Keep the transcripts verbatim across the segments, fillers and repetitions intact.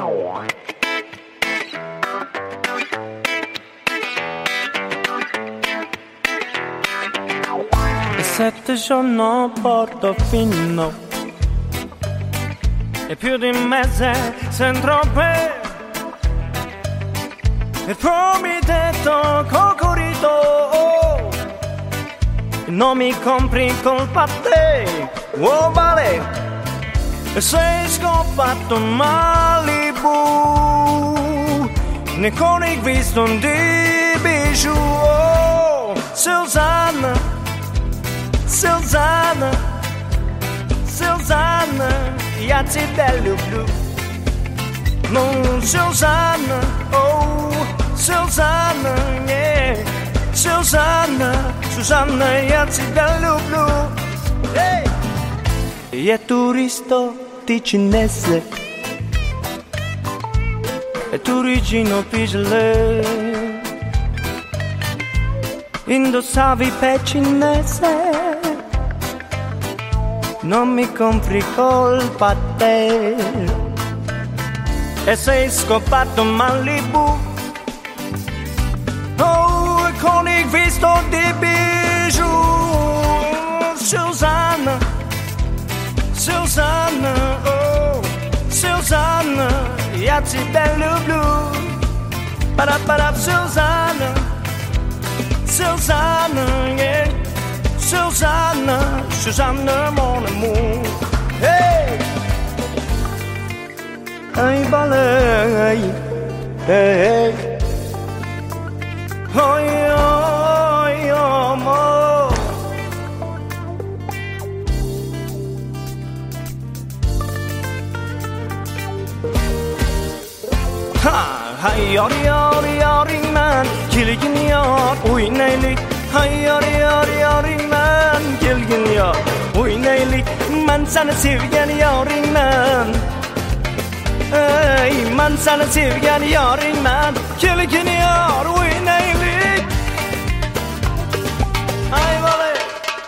Sette giorni Portofino e più di un mese Saint-Tropez e poi mi detto Cocorito oh, non mi compri colpa a te oh vale e sei scoppato Malibu ne con il visto di bijou oh, Susanna Susanna, Susanna, yazzi bello blu. No, Susanna, oh, Susanna, yeah. Susanna, Susanna, yazzi bello blu. Hey! E turisto di cinese e turigino pigile. Indossavi pecinese non mi compri colpa a te e sei scoppato Malibu oh con il visto di bijou Susanna Susanna oh Susanna yazzi bello blu para para Susanna Susanna yeah Susanna, Susanna, mon amour. Hey! Hey, ballet. Hey! Oh, oh, oh, mo. Ha! Hey, yori, yori, yori, man. Killing your, we nail Hay yori yori yori man Kilgin yor Oynaylik man sana sevgen yoring man Hey man sana sevgen yoring man Kilgin yor oynaylik Hay vale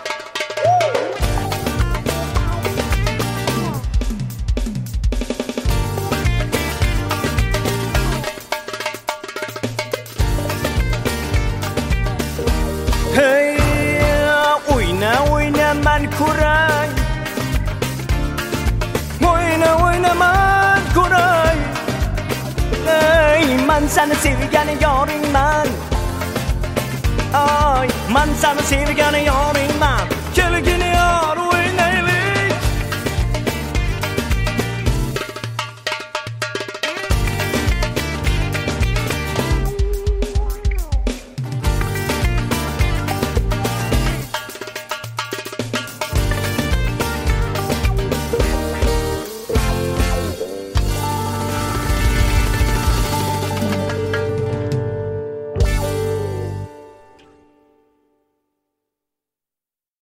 Hey, oyna oyna man kuray Oyna oyna man kuray Hey, man sana sevgen yoring man Ay, man sana sevgen yoring man